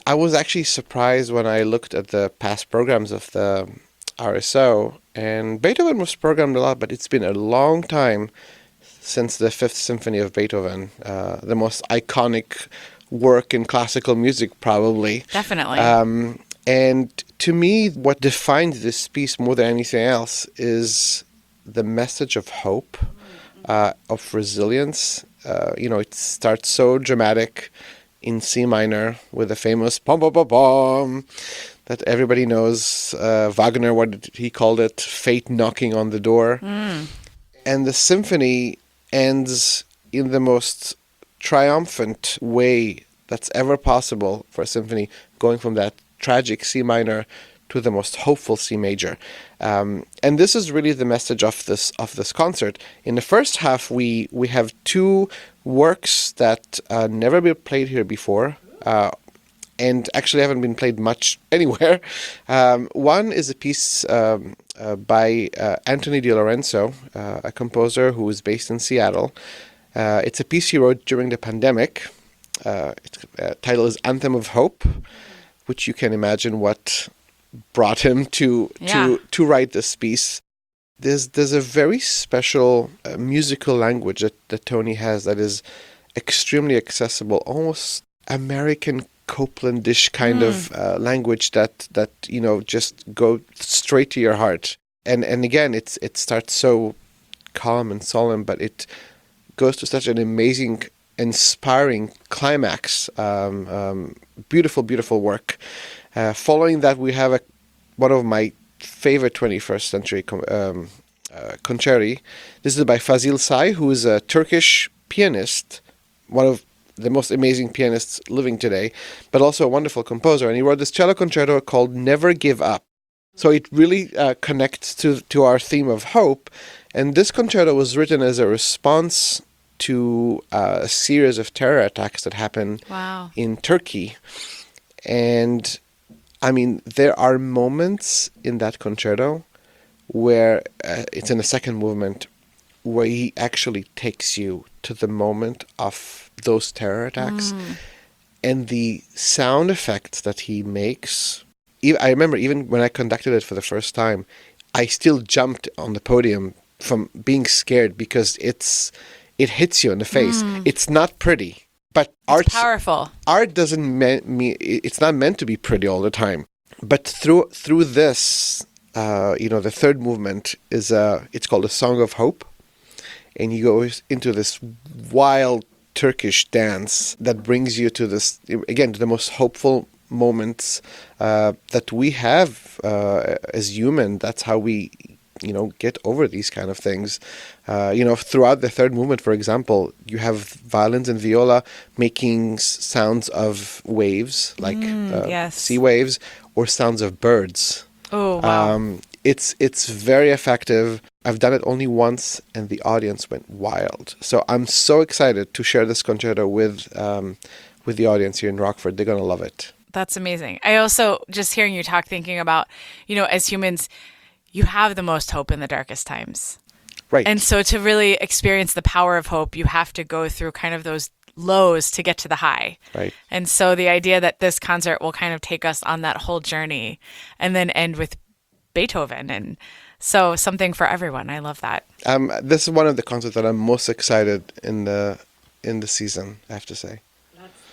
I was actually surprised when I looked at the past programs of the RSO, and Beethoven was programmed a lot, but it's been a long time since the Fifth Symphony of Beethoven, the most iconic work in classical music, probably. Definitely. And to me, what defines this piece more than anything else is the message of hope, of resilience. It starts so dramatic in C minor with the famous pom pom pom pom that everybody knows. Wagner, what did he called it? Fate knocking on the door. And the symphony ends in the most triumphant way that's ever possible for a symphony, going from that tragic C minor to the most hopeful C major. And this is really the message of this concert. In the first half, we have two works that never been played here before. And actually haven't been played much anywhere. One is a piece by Anthony Di Lorenzo, a composer who is based in Seattle. It's a piece he wrote during the pandemic. Its title is Anthem of Hope, which you can imagine what brought him to write this piece. There's a very special musical language that Tony has that is extremely accessible, almost American Copelandish kind of language that just go straight to your heart. And again, it starts so calm and solemn, but it goes to such an amazing, inspiring climax. Beautiful, beautiful work. Following that, we have one of my favorite 21st century concerti. This is by Fazil Say, who is a Turkish pianist, one of the most amazing pianists living today, but also a wonderful composer. And he wrote this cello concerto called Never Give Up. So it really connects to our theme of hope. And this concerto was written as a response to a series of terror attacks that happened in Turkey. And I mean, there are moments in that concerto where it's in the second movement where he actually takes you to the moment of those terror attacks. And the sound effects that he makes, I remember even when I conducted it for the first time, I still jumped on the podium from being scared because it hits you in the face. It's not pretty, but It's powerful. art doesn't mean it's not meant to be pretty all the time. But through this, the third movement is it's called a Song of Hope, and he goes into this wild Turkish dance that brings you to this, again, to the most hopeful moments that we have as human. That's how we, get over these kind of things. Throughout the third movement, for example, you have violins and viola making sounds of waves, like sea waves, or sounds of birds. Oh, wow. It's very effective. I've done it only once, and the audience went wild. So I'm so excited to share this concerto with the audience here in Rockford. They're gonna love it. That's amazing. I also, just hearing you talk, thinking about, as humans, you have the most hope in the darkest times. Right. And so to really experience the power of hope, you have to go through kind of those lows to get to the high. Right. And so the idea that this concert will kind of take us on that whole journey and then end with Beethoven. And so something for everyone. I love that. This is one of the concerts that I'm most excited in the season, I have to say.